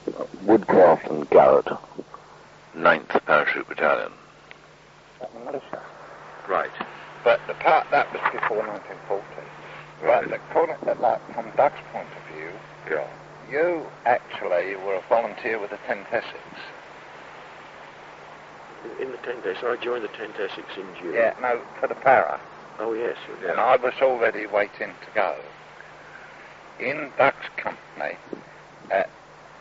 Woodcraft and Garrett, 9th Parachute Battalion. Militia. Right. But that was before 1940. Right. But from Doug's point of view, Yeah. you actually were a volunteer with the 10th Essex. In the 10th Essex, I joined the 10th Essex in June. Yeah, no, for the para. Oh, yes. And I was already waiting to go. In Doug's company at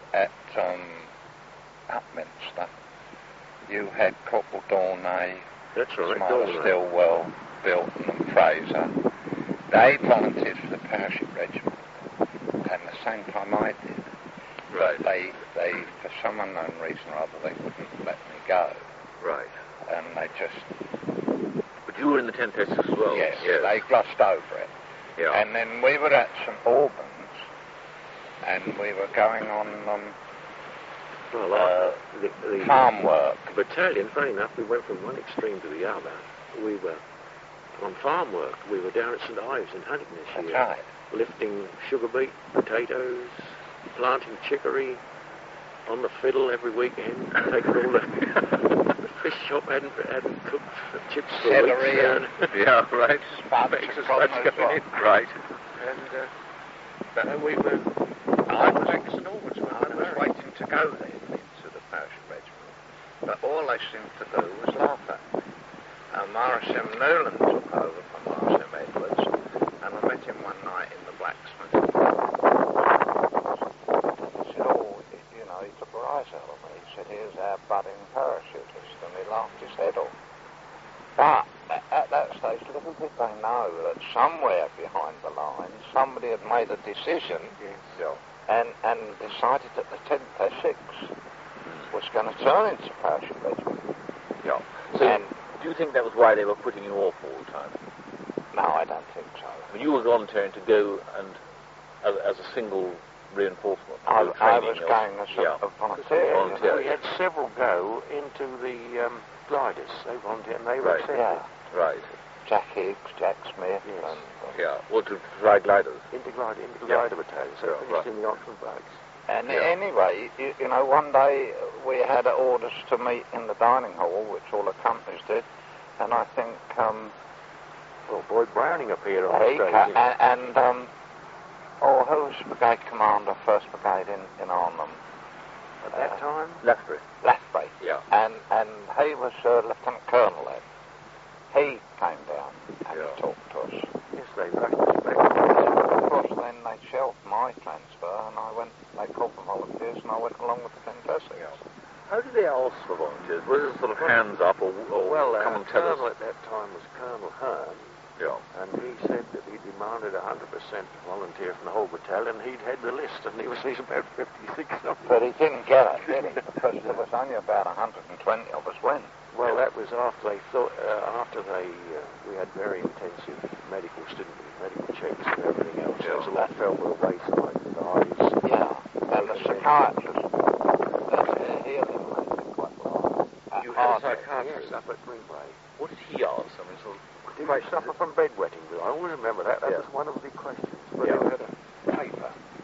Upminster, you had Corporal Dornay, That's right. Smiler Stillwell, Bilton and Fraser. They volunteered for the parachute regiment, and the same time I did. Right. But they, for some unknown reason or other, they wouldn't let me go. Right. And they just... But you were in the 10th Essex as well? Yes, they glossed over it. Yeah. And then we were at St Albans, and we were going on the farm work. The battalion, funny enough, we went from one extreme to the other. We were on farm work. We were down at St Ives in Huntington this That's year. right. Lifting sugar beet, potatoes, planting chicory on the fiddle every weekend, taking all the fish shop hadn't cooked chips for Celery weeks. Yeah, right. Spuds Spuds going in. Right. And we were... I was at St Albans. I was waiting to go then into the parachute regiment, but all they seemed to do was laugh at me. Morris M. Newland took over from Morris M. Edwards, and I met him one night in the blacksmith. He said, he took a rise out of me. He said, here's our budding parachutist, and he laughed his head off. But at that stage, little did they know that somewhere behind the lines, somebody had made a decision and decided that the 10th Essex was going to turn into parachute regiment. Yeah. So, do you think that was why they were putting you off all the time? No, I don't think so. I mean, you were volunteering to go and as a single reinforcement. I was going as a volunteer. We had several go into the gliders. They volunteered and they were accepted. Yeah. Right. Jack Higgs, Jack Smith. Yes. Yeah. Well, to fly gliders. Into glider battalion. So finished in the Oxford Barracks. And anyway, one day we had orders to meet in the dining hall, which all the companies did, and I think... Boyd Browning appeared on the stage. who was Brigade Commander, 1st Brigade in Arnhem? At that time? Lathbury. Yeah. And he was Lieutenant Colonel then. He came down and talked to us. Yes, they rushed us back. Of course, then they shelved my transfer, and they called for volunteers, and I went along with the 10th Essex. How did they ask for volunteers? Was it sort of hands up, or come and tell us? Colonel at that time was Colonel Hearn. Yeah. And he said that he demanded 100% volunteer from the whole battalion. He'd had the list, and he's about 56 of them. But he didn't get it, did he? Because there was only about 120 of us went. Well, that was after they thought, we had very intensive medical checks and everything else. There was a lot fell with the waistline, the eyes. Yeah, and the psychiatrist, healing made quite a lot. You had a psychiatrist? Yes, up at Greenway. What did he ask? I mean, sort of... Did you suffer from bedwetting? I always remember that. That was one of the questions. But it had a paper.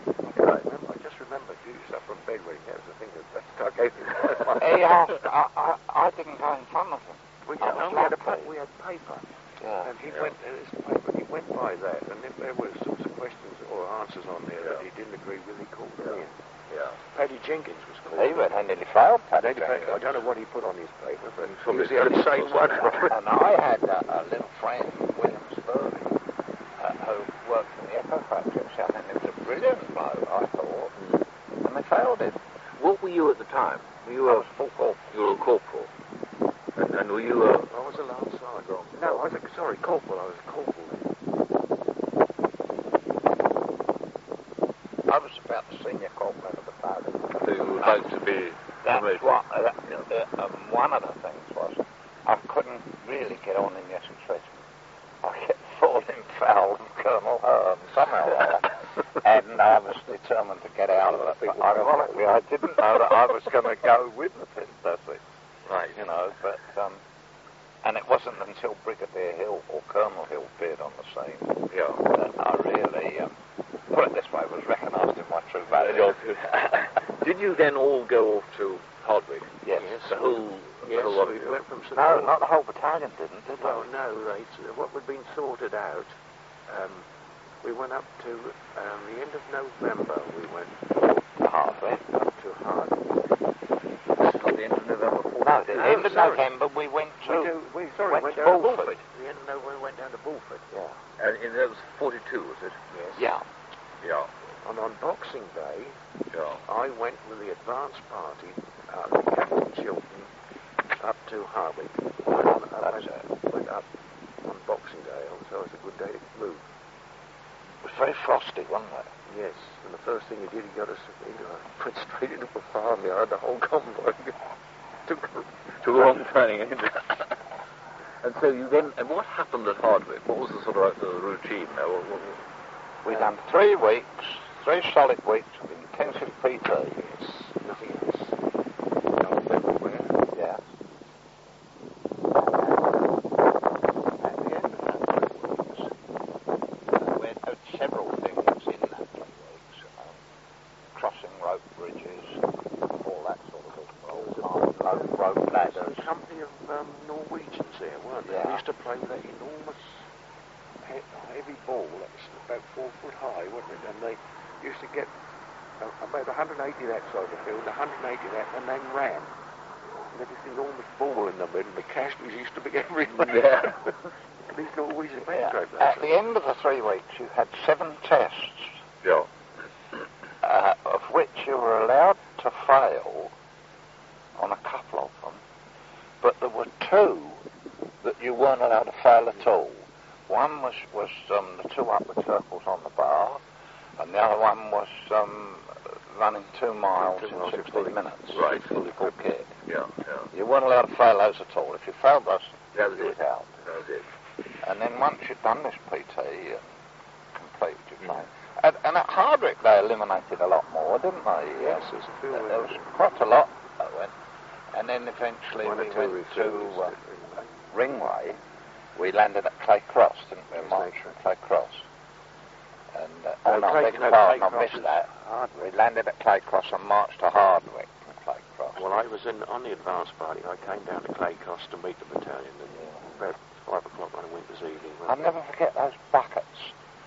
I just remember, do you suffer from bedwetting? That was the thing that stuck out. He asked, I didn't go in front of him. We had paper. Yeah. And he went by that, and if there were sorts of questions or answers on there that he didn't agree with, he called them in. Yeah. Paddy Jenkins was called. He went and nearly failed Paddy Jenkins. I don't know what he put on his paper, but he Probably was the only sane one. And I had a little friend, William Spurley, who worked in the Echo Factory at Southend. He was a brilliant bloke, I thought. And they failed him. What were you at the time? I was full corporal. You were a corporal. And were you I was a lance sergeant. No, I was corporal. I was a corporal then. I was about the senior corporal of the battalion. So you would like to be promoted? One of the things was I couldn't really get on in the Essex Regiment. I kept falling foul of Colonel Hearn somehow or other. And I was determined to get out of it. But ironically, I didn't know that I was going to go with the 10th Essex. Right. But... and it wasn't until Brigadier Hill or Colonel Hill appeared on the scene that I really, put it this way, was recognised in my true value. Did you then all go off to Hardwick? Yes. The whole Yes, lot of we you? went from St. No, Paul. not the whole battalion didn't, did Well, they? no, what we'd been sorted out, we went up to the end of November. We went Hardwick. up to Hardwick. At the end of November 42? No, at the end of sorry. November we went to... We went went to down to Bulford. Bulford. The end of November we went down to Bulford. Yeah. And that was 42, was it? Yes. Yeah. Yeah. And on Boxing Day, Yeah. I went with the advance party, with Captain Chilton, up to Hardwick. Went up on Boxing Day, so it was a good day to move. It was very frosty, wasn't it? Yes, and the first thing he did, he got us went straight into a farmyard, the whole convoy. Took a long training, isn't it? And so you then, and what happened at Hardwick? What was the sort of routine there? We've done 3 weeks, 3 solid weeks of intensive PT. Yes, nothing else. Going everywhere. Yeah. At the end of that 3 weeks, we had several things in that 3 weeks. Crossing rope bridges, all that sort of thing. Rope There was ladders. a company of Norwegians there, weren't there? Yeah. We used to play with that enormous heavy ball that was about 4 foot high, wasn't it? And they used to get about 180 that side of the field, 180 that, and then ran. And there was this enormous ball in the middle, and the casualties used to be everywhere. Yeah. These Norwegians Yeah. backtracked At the end of the 3 weeks, you had 7 tests, Yeah. of which you were allowed to fail on a couple of them, but there were 2 that you weren't allowed to fail at all. One was the 2 upward circles on the bar, and the other one was running 2 miles in 16 minutes. Right. Fully full kit. Yeah. You weren't allowed to fail those at all. If you failed those, That was you it. were out. That was it. And then once you'd done this PT and completed your thing, and at Hardwick they eliminated a lot more, didn't they? Yes, there's a few. There was quite a lot that went. And then eventually One or we two went to refuses. Ringway. We landed at Clay Cross, didn't we? Yes, Marched from Clay Cross. And, No, no, Clay- beg your no, pardon, Clay I Cross missed is that. Hardwick. We landed at Clay Cross and marched to Hardwick from Clay Cross. Well, I was on the advance party. I came down to Clay Cross to meet the battalion, and about 5 o'clock on a winter's evening. I'll never forget those buckets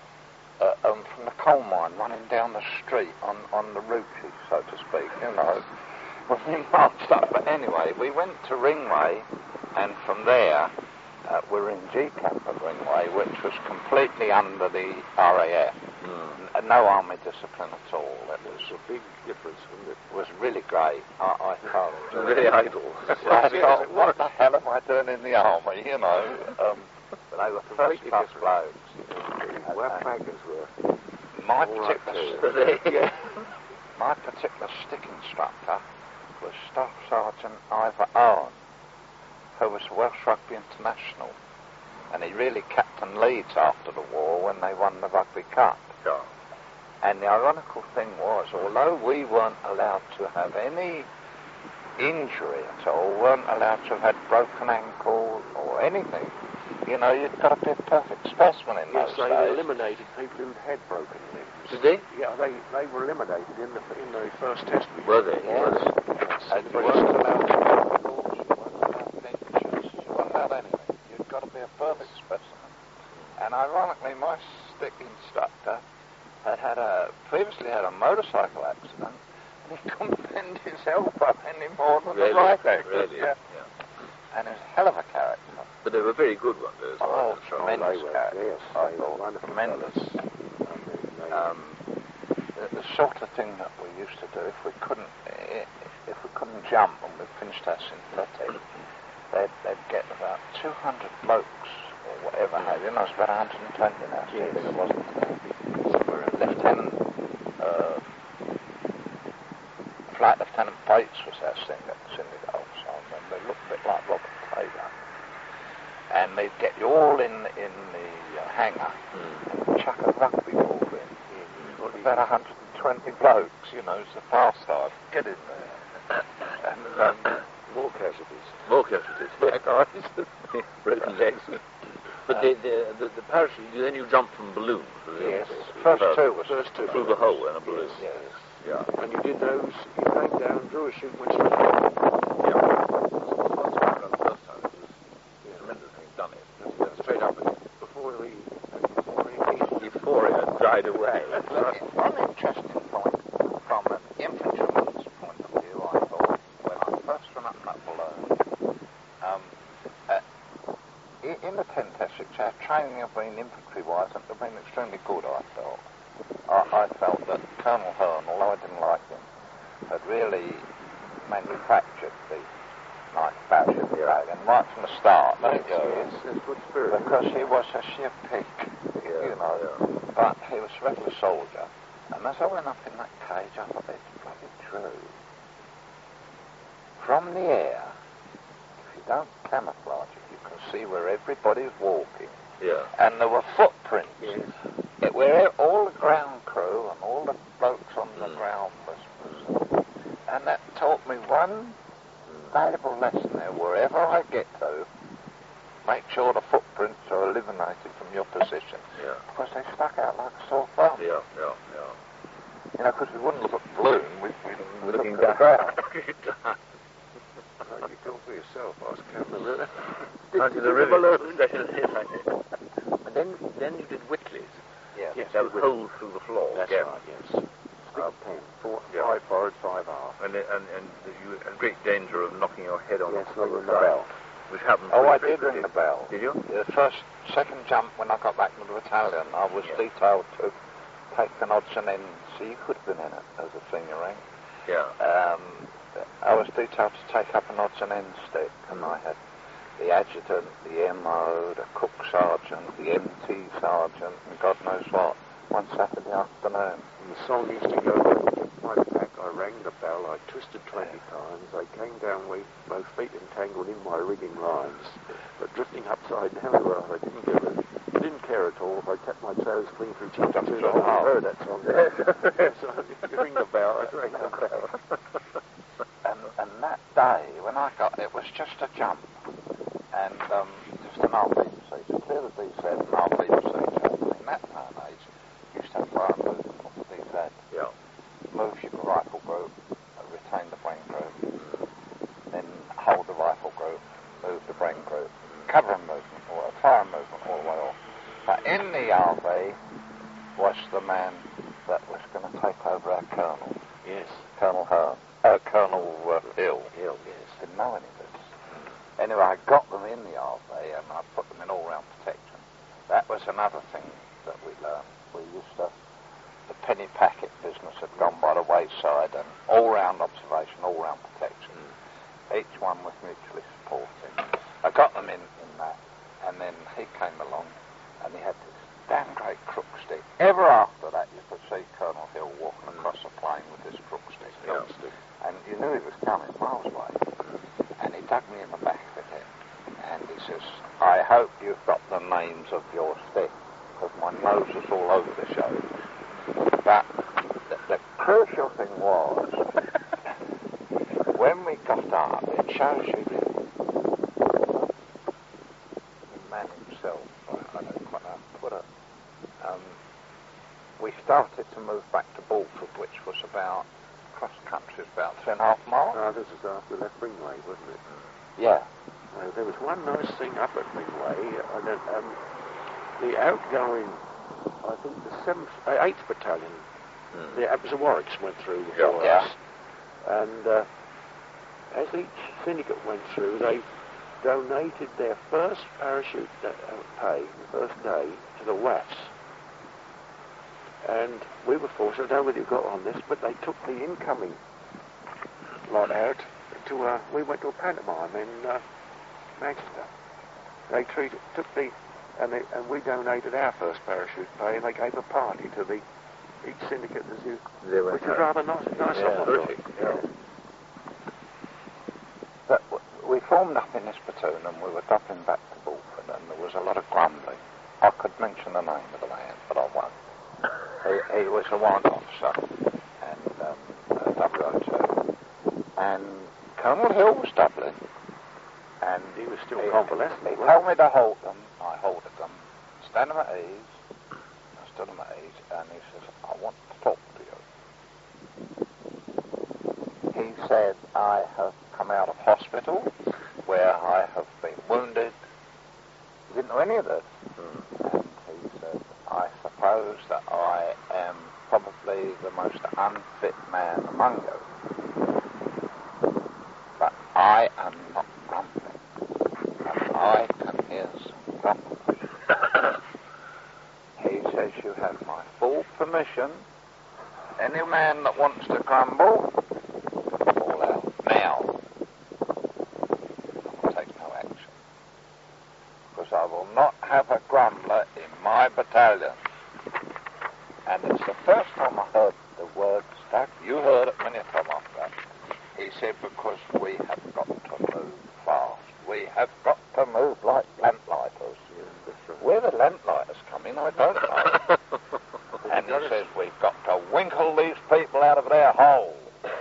from the coal mine running down the street on the route, so to speak, you know. When we marched up, but anyway, we went to Ringway, and from there, we were in G Camp at Ringway, which was completely under the RAF. No army discipline at all. It It was a big difference, wasn't it? was really great. I thoroughly enjoyed Very it. idle. I thought, what the hell am I doing in the army, you know? But they were Completely first-class different. blokes. Where flaggers were. My All right, particular, my particular stick instructor was Staff Sergeant Ivor Owen, who was Welsh Rugby International, and he really captained Leeds after the war when they won the Rugby Cup. Yeah. And the ironical thing was, although we weren't allowed to have any injury at all, weren't allowed to have had broken ankle or anything, you know, you'd got to be a perfect specimen in Yes, those they days. eliminated people who'd had broken limbs. Did they? Yeah, they were eliminated in the first test. Were they? Yes. Yes. And you weren't allowed tackles, you weren't allowed benches, you weren't allowed anything. You've got to be a perfect specimen. And ironically, my stick instructor previously had a motorcycle accident, and he couldn't bend his elbow any more than the right ankle. Really? Yeah. Yeah. And he was a hell of a character. But they were very good ones, those. Oh, tremendous they were, character. yes, I they thought, were wonderful tremendous. The sort of thing that we used to do, if we couldn't jump when we finished our synthetic, they'd get about 200 blokes or whatever have you. No, it was about 120 now. Yes. It wasn't. Lieutenant, Flight Lieutenant Bates was our syndicate officer, and they looked a bit like Robert Taylor. And they'd get you all in the hangar and chuck a rugby ball in. About 120 blokes, you know, it's the far side. Get in there. And More casualties. More casualties. yeah, guys. Broken legs. But the parachute, then you jump from balloons. Yes. First two was First two. Through the hole in a balloon. Yes. Yeah. And you did those, you came down, drew a chute, went straight up. Yeah. Once I remember the first time, it was tremendous having done it. That's went straight up again. Before the Euphoria died away. One interesting point from an infantryman's point of view, I thought, when I first went up that balloon, in the 10 Essex, our training had been infantry-wise and had been extremely good, I felt. I felt that Colonel Hearn, although I didn't like him, had really manufactured the 9th Parachute Battalion right from the start. That's good spirit. Because he was a sheer pig, you know. Yeah. But he was a regular soldier. And as I went up in that cage, I thought, it's bloody true. From the air, if you don't camouflage it, you can see where everybody's walking. Yeah. And there were footprints. Yes. Where all the ground crew and all the blokes on the ground was. And that taught me one valuable lesson there. Wherever I get to, make sure the footprints are eliminated from your position. Yeah. Because they stuck out like a sore thumb. Yeah. You know, because we wouldn't look at the balloon, we'd Looking look at the ground. You go for yourself. I was counting the river. Counting the river. And then you did Whitley's. Yeah. Yes, That was holes through the floor. That's again. right, yes. Big 10. Yeah. 5 forward, 5 aft. And you had great danger of knocking your head on Yes, the ringing the side, bell. which happened. Oh, I pretty did ring the bell. Did you? The second jump when I got back to the battalion, I was detailed to take an odds and ends. So you could have been in it as a senior rank. Yeah. I was detailed to take up an odds and ends stick, and I had the adjutant, the MO, the cook sergeant, the MT sergeant, and God knows what, one Saturday afternoon. And the song used to go, my pack, I rang the bell, I twisted 20 times, I came down with both feet entangled in my rigging lines, but drifting upside down the raft, I didn't care at all if I kept my toes clean through chapter 2. I heard that song. So you ring the bell, I rang the bell. And that day, when I got it, was just a jump, and just an RBC, to clear the D7, RBC jump. In that time and age, you used to have fire movement off the D7. Yeah. Move your rifle group, retain the brain group, then hold the rifle group, move the brain group, cover movement, or fire movement all the way off. But in the RV was the man that was going to take over our colonel. Yes. Colonel Hearn. Colonel Hill. Hill, yes. Didn't know any of this. Anyway, I got them in the RV and I put them in all-round protection. That was another thing that we learned. We used to, the penny packet business had gone by the wayside, and all-round observation, all-round protection. Each one was mutually supporting. I got them in that, and then he came along and he had this damn great crook stick. Ever after that, you could see Colonel Hill walking across the plain with this crook stick. Yeah. And you knew he was coming miles away. And he dug me in the back again. And he says, I hope you've got the names of your stick, because my nose was all over the show. But the crucial thing was, when we got up, it shows you the man himself, I don't quite know how to put it. We started to move back to Bulford, which was about, cross country, about 3.5 miles. This is after we left Ringway, wasn't it? Yeah. There was one nice thing up at Ringway. The outgoing, I think the 8th Battalion, it was the Warwicks went through before us. And as each syndicate went through, they donated their first parachute pay, the first day, to the WAFs. And we were fortunate, I don't know whether you got on this, but they took the incoming lot out to, we went to a pantomime in Manchester. They and we donated our first parachute pay, and they gave a party to each syndicate, which was rather nice of them. Terrific. Yeah. But we formed up in this platoon, and we were ducking back to Bulford, and there was a lot of grumbling. I could mention the name of the man, but I won't. He was a warrant officer, and WO2, and Colonel Hill was doubling, and He was still convalescent. He told me to hold them. I holded them, stand them at ease. I stood them at ease, and he says, I want to talk to you. said, I have come out of hospital where I have been wounded. He didn't know any of this. And he said, I suppose that I am probably the most unfit man among you. But I am not grumbling. And I can hear some grumbling. He says, you have my full permission. Any man that wants to grumble, fall out now. I'll take no action. Because I will not have a grumbler in my battalion. And it's the first time I heard the word stuck. You heard it many a time after that. He said, because we have got to move fast. We have got to move like lamplighters. Where the lamplighters come in, I don't know. And he says, we've got to winkle these people out of their hole.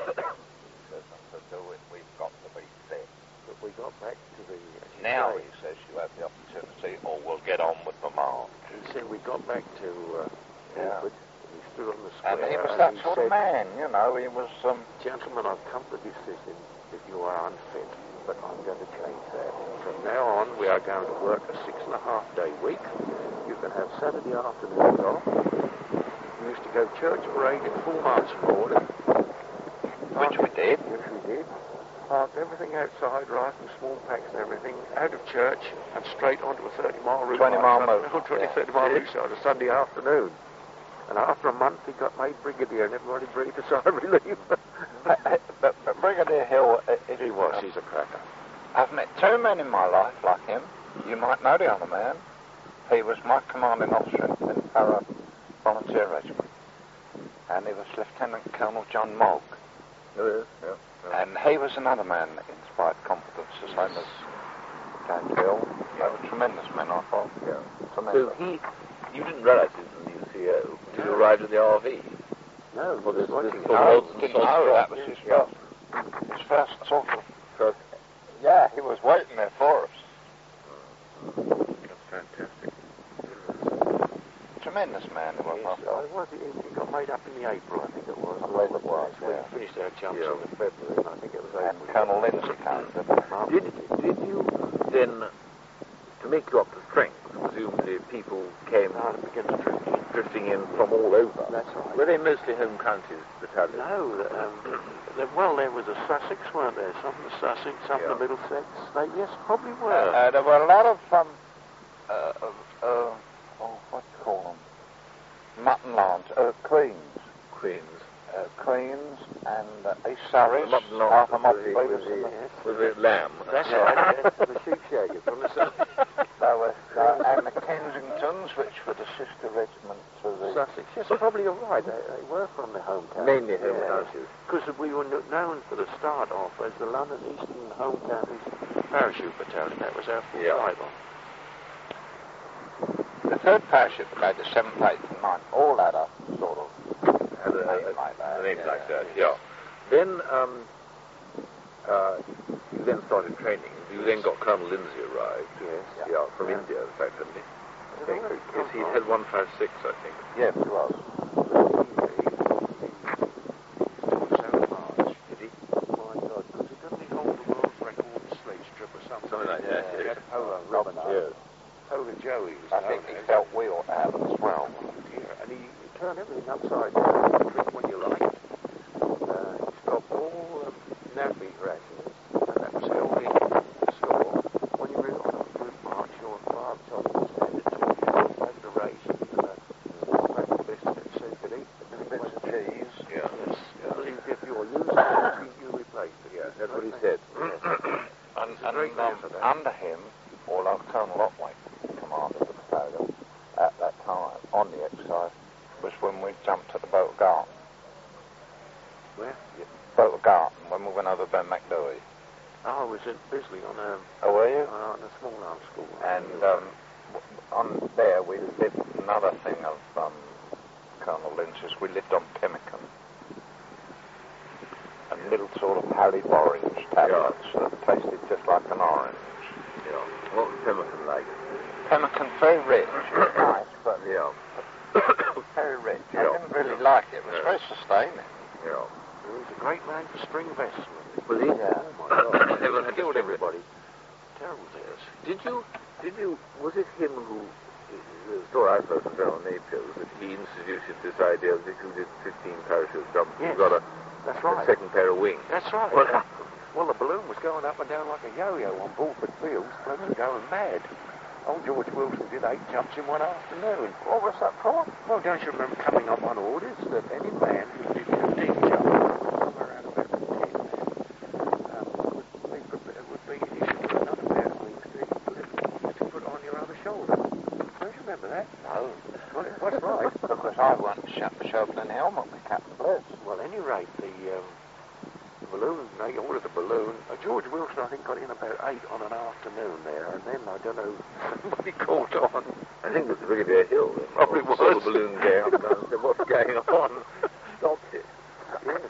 To do it, we've got to be fit. But we got back to the... Now, he says, you have the opportunity, or we'll get on with the march. He said we got back to Ilford. He stood on the square. And he was that sort of man, you know. He was... Gentlemen, I've come to the decision that you are unfit, but I'm going to change that. From now on, we are going to work a 6.5-day week. You can have Saturday afternoons off. We used to go church parade in full marching order. Which we did. Parked everything outside, rifles, small packs and everything, out of church and straight onto a 30-mile route. 20-mile route. 30-mile route on a Sunday afternoon. And after a month, he got made brigadier, and everybody breathed a sigh of relief. But Brigadier Hill... He's a cracker. I've met two men in my life like him. You might know the other man. He was my commanding officer in Para Volunteer Regiment. And he was Lieutenant Colonel John Mogg. Yeah. And he was another man that inspired confidence, the same as James Hill. They were tremendous men, I thought. Yeah. Tremendous. So you didn't realise he was the new CO until you arrived in the RV? No, Well, this No, didn't know. That was his first sort of... Yeah, he was waiting there for us. That's fantastic. Tremendous man he was, I thought. He got made up in the April, I think it was. I believe it was, We yeah. finished our jumps in the February, and I think it was And April. Colonel Lindsay came, didn't he? Did you then, to make you up to strength, presumably people came drifting in from all over? That's right. Were they mostly home counties battalions? No, there was a Sussex, weren't there? Some of the Sussex, some of the Middlesex. Yes, probably were. There were a lot of, what do you call them? Mutton lawns, Queens. Queens and East Surrey. Mutton lawns Half a mop with the lamb. That's right, yes, the sheep shaggers on the side. There was, and the Kensingtons, which were the sister regiment to the... Sussex, yes, probably you're right. They were from the home counties. Mainly home counties. Because we were known for the start off as the London Eastern Home Counties Parachute Battalion. That was our full title. The 3rd Parachute Brigade, the 7th, 8th and 9th, all had a sort of Had a name like that. A name like that, yeah. Then you then started training. You then got Colonel Lindsay arrived. Yes. Yeah, from India, in fact, didn't he? I think. Yes, he had 156, I think. Yes, he was. Did he? My God, because didn't he hold the world record in sledge trip or something? Something like that, He yes. had Polar Robin. Yes. Polar Joey was I think known he as. felt we ought to have it as well. And he turned everything upside down. Drink when you liked. He stopped all nappy rations. And that was held in store. When you were on a group march, your father told you to stand and talk. You had the rations and a small pack of biscuits so you could eat them. And Bits of cheese. Yeah. Yes. I believe if you were using it, you replaced it. Yeah, that's what he said. And a great man for that. under him, although Colonel Otway commanded the battalion at that time on the exercise, was when we jumped at the Boat of Garten. Where? Boat of Garten, when we went over Ben McDowey. I was in Bisley on a Were you? small arms school. And on there we lived, another thing of Colonel Lynch's, we lived on pemmican. And little sort of orange tablets that tasted just like an orange. Yeah. What was Pemmican like? Pemmican, very rich. It was nice, but Yeah. very rich. I Yeah. didn't really like it. It was very sustaining. Yeah. He was a great man for string vests. Was he? Yeah. Oh my God! Everyone had to killed string everybody. Terrible things. Did you, was it him who, the story I've heard from General Napier was that he instituted this idea of if you did 15 parachute jumps, Yes. you got a That's right. second pair of wings. That's right. What happened? Well, the balloon was going up and down like a yo-yo on Bulford Fields. Blokes were going mad. Old George Wilson did 8 jumps in one afternoon. What was that for? Well, don't you remember coming up on orders that any man who did 15 jumps, somewhere around about 10, would be issued with another pair of wings to put on your other shoulder. Don't you remember that? No. Well, that's right. Because I once shoved an helmet with Captain Bliss. Well, at any rate, the balloon, they ordered the balloon. George Wilson, I think, got in about 8 on an afternoon there, and then, I don't know, somebody caught on. I think it was Brigadier Hill. Probably was. Saw the balloon going up and down and said, what's going on? Stopped it. Yes,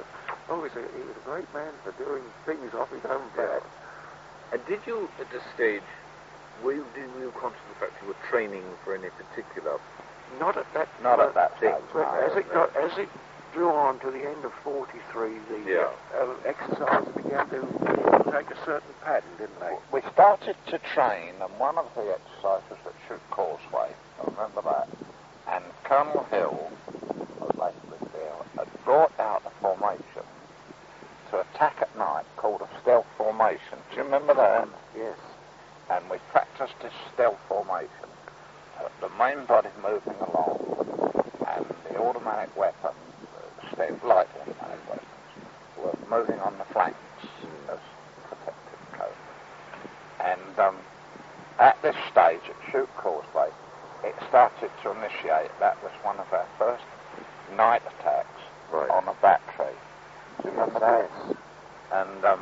he was a great man for doing things off his own bat. And did you, at this stage, were you conscious of the fact you were training for any particular... Not at that stage. But as it drew on to the end of 43, the exercises began to take a certain pattern, didn't they? We started to train, and one of the exercises at Shoot Causeway, I remember that, and Colonel Hill, or later there, had brought out a formation to attack at night called a stealth formation. Do you remember that? Yes. And we practiced this stealth formation. The main body moving along, and the automatic weapons, light automatic weapons, were moving on the flanks as protective cover. And at this stage at Shoot Causeway, it started to initiate. That was one of our first night attacks on a battery. Do you remember that? Yes. And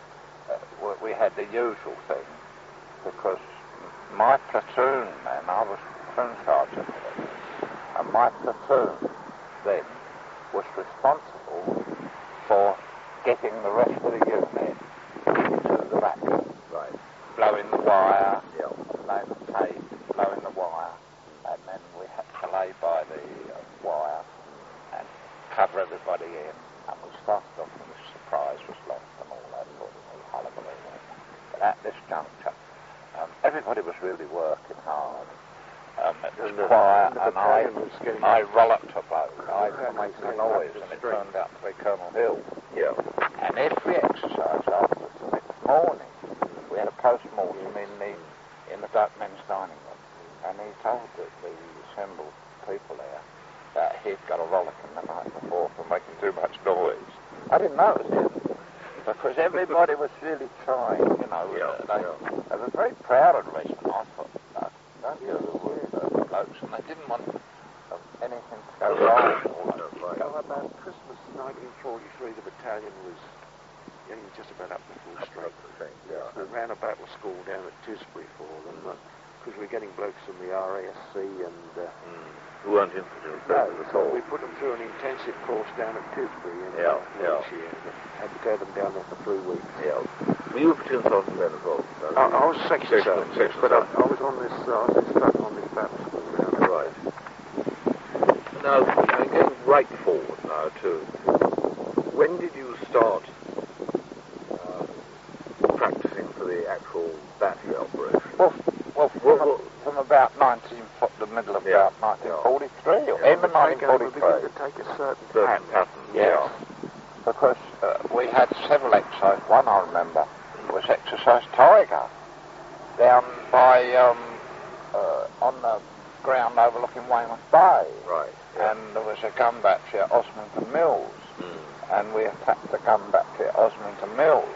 we had the usual thing, because my platoon then, I was platoon sergeant then, and my platoon then was responsible for getting the rest of the unit into the battery. Right. Blowing the wire, Yeah. laying the tape, blowing the wire, and then we had to lay by the wire and cover everybody in. And we started off with a surprise was lost and all that sort of thing, hullabaloo. But at this juncture, everybody was really working hard. It was quiet, and I rollopped a bloke. I made a noise, and it turned out to be Colonel Hill. Yeah. And every exercise afterwards, the next morning, we had a post-mortem in the men's dining room, and he told the assembled people there that he'd got a rollicking the night before for making too much noise. I didn't know it was him, because everybody was really trying, you know. They were very proud of the regiment, I thought. Don't you? Blokes, and they didn't want anything to go wrong. So about Christmas 1943, the battalion was getting just about up to full strength. Yeah. So we ran a battle school down at Tisbury for them, because we were getting blokes from the RASC and... Who weren't infantry at all. We put them through an intensive course down at Tisbury in Wiltshire. Had to go them down there for 3 weeks. Yeah. Were you a platoon sergeant then as well? I was section sergeant, section but I sergeant. was on this, I was instructed on this battle school down there. Right. Now, going right forward now too, when did you start practicing for the actual battery operation? Well, from about the middle of about 1943, or end of 1943. We began to take a certain pattern. Yes. Because we had several exercises. One I remember was exercise Tiger, down by on the ground overlooking Weymouth Bay. Right. Yeah. And there was a gun battery at Osmington Mills, and we attacked the gun battery at Osmington Mills,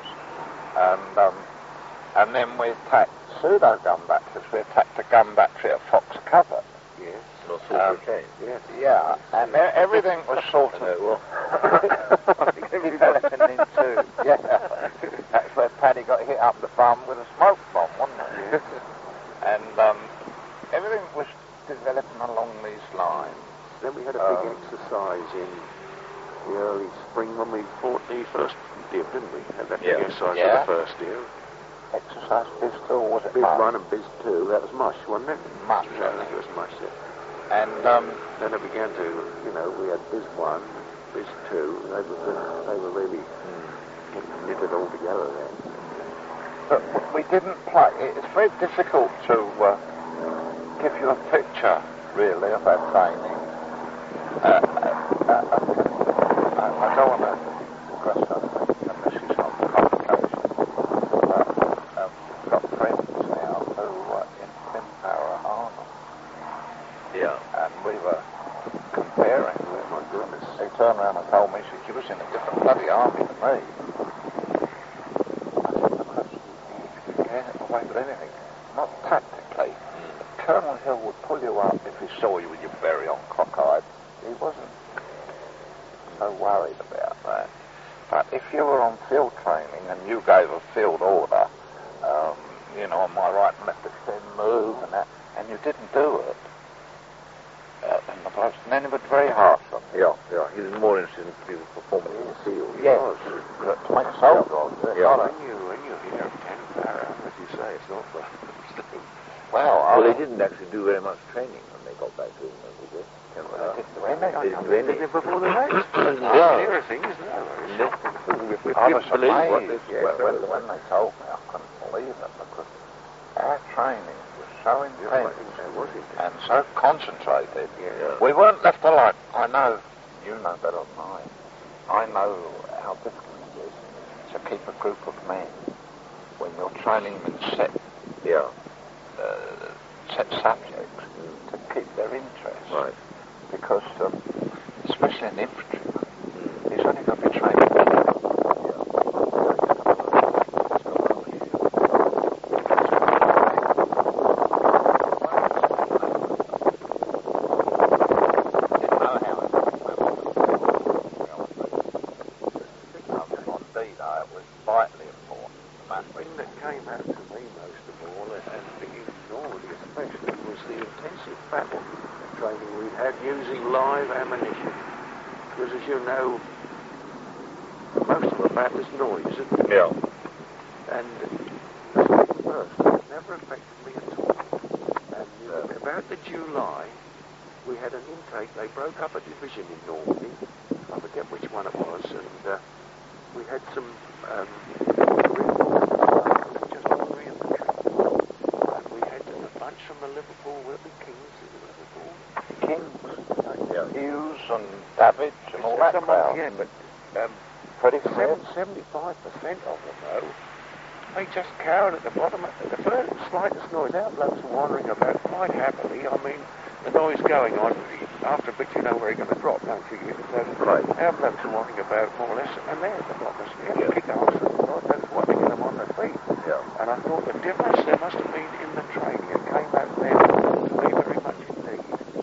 and then we attacked pseudo gun batteries. We attacked a gun battery at Fox Covert. Yes. Or Salisbury Cane. Yes. Yeah, and everything was sort of developing into, that's where Paddy got hit up the bum with a smoke bomb, wasn't it? And everything was developing along these lines. Then we had a big exercise in the early spring when we fought the first Div, didn't we? Had that big exercise for the first Div. Exercise Biz 2, or was it Biz Mush? 1 and Biz 2, that was Mush, wasn't it? Mush, I think it was Mush, yeah. And then it began to, we had Biz 1, Biz 2. They were really getting knitted all together then. But we didn't play. It's very difficult to give you a picture, really, of our training. I don't want to progress on it, and this is not complicated. But we've got friends now who were in Finpower and Arnold. Yeah. And we were comparing. Oh, my goodness. He turned around and told me, he said, you was in a different bloody army than me. Anything, not tactically. Colonel Hill would pull you up if he saw you with your berry on cockeyed. He wasn't so worried about that. But if you were on field training and you gave a field order, on my right and left extend, move and that, and you didn't do it, and then he was very harsh on you. Yeah. He was more interested in people's performance in the field. Yes. To make a soldier of it. When you hear 10 para, as you say, it's not for Well, they didn't actually do very much training when they got back to England, did they? They didn't do any. They did before the race. Yeah. Clearer things, no. I was amazed when they told me. I couldn't believe it because our training was so intense and so concentrated. Yeah. We weren't left alone. I know, you know better than I know how difficult it is to keep a group of men when you're training them in set subjects to keep their interest. Right. Because, especially an infantryman, he's only going to be trained. Using live ammunition, because as you know, most of the battle is noise, isn't it? Yeah. And the first, it never affected me at all. And about the July, we had an intake. They broke up a division in Normandy. I forget which one it was, and we had some reinforcements just ordinary infantry. And we had a bunch from the Liverpool, were the Kings, is it Liverpool? Kings, Hughes and Davidge and all that crowd. Yeah, but pretty 75% of them, though, they just cowered at the bottom. The first slightest noise, our blokes were wandering about quite happily. I mean, the noise going on, after a bit you know where you're going to drop, don't you? So right. Our blokes were wandering about more or less, and they're at the bottom. We had to kick arse and God knows what to get them on their feet. Yeah. And I thought the difference there must have been in the training. It came out there to me very much indeed.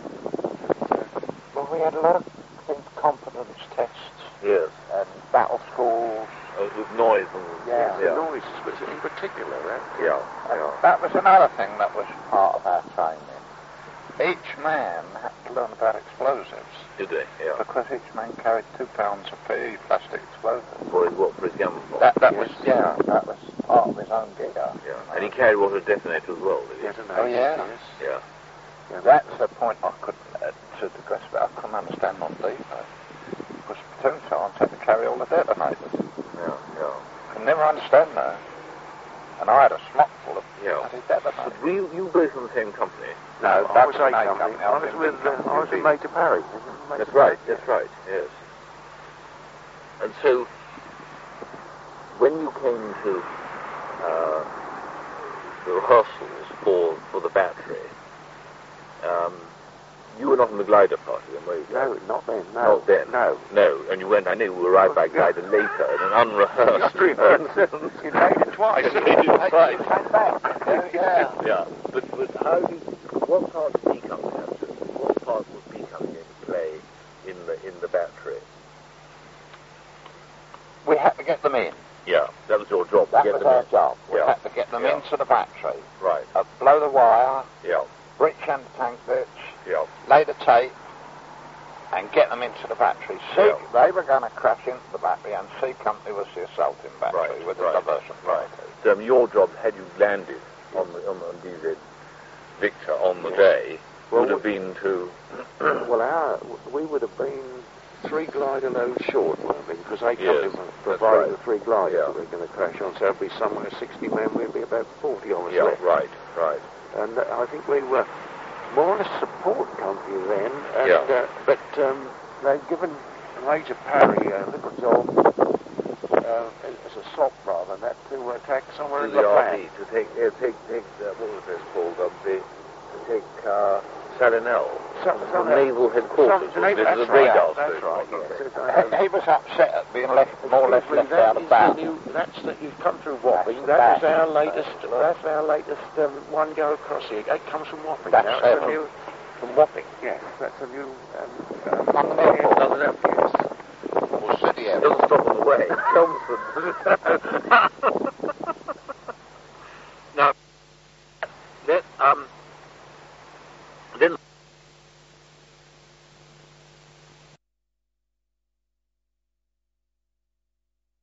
Well, we had a lot of confidence tests. Yes. And battle schools. With noise and... The noise was in particular, Yeah. That was another thing that was part of our training. Each man had to learn about explosives. Did they? Yeah. Because each man carried 2 pounds of PE plastic explosives. For his gun. That was part of his own gear. Yeah. And he carried water detonator as well, did he? Detonator, Oh, yeah. yes. Yeah. That's the point I couldn't, to digress about, I couldn't understand on depot. Because platoon sergeants had to carry all the detonators. Yeah. Could never understand that. And I had a smock full of bloody detonators. But you both from the same company? No, I that was was A A company. company. I was with Major Parry. That's right, yes. And so, when you came to the rehearsals for the battery, you were not in the glider party then, were you? No, not then. No. Not then? No. And you went, I know, you arrived by glider later in an unrehearsed... You made it twice. You made it twice. Came back. Yeah. But what part did B Company have to... What part was B Company going to play in the battery? We had to get them in. Yeah, that was your job. That was our job. We Yeah. had to get them into the battery. Right. Blow the wire, Yeah. breach anti-tank ditch, Yeah. lay the tape, and get them into the battery. Yeah. They were going to crash into the battery, and C Company was the assaulting battery with the diversion. Right. So your job, had you landed on DZ Victor on the day, would have been to... Well, we would have been 3 glider loads short, weren't we? Because they come Yes, in that's providing right. the 3 gliders Yeah. that we're going to crash on. So it'll be somewhere 60 men, we'll be about 40 of us Yeah, left. right. And I think we were more or less support company then. And, Yeah. But they'd given Major Parry a little job as a SOP rather than that to attack somewhere To in the La Platte. RP, to take what was this called? To take Salinel. The naval headquarters. This is a radar That's station. right, yes. He was upset at being left, more or less left out of bounds. You've come through Wapping. That's That is our latest. That's our latest one go across here. It comes from Wapping. That's now, it. it's a new. From Wapping. Yes, that's a new. Fundamental. Doesn't have Or city It area. doesn't stop on the way. Chelmsford.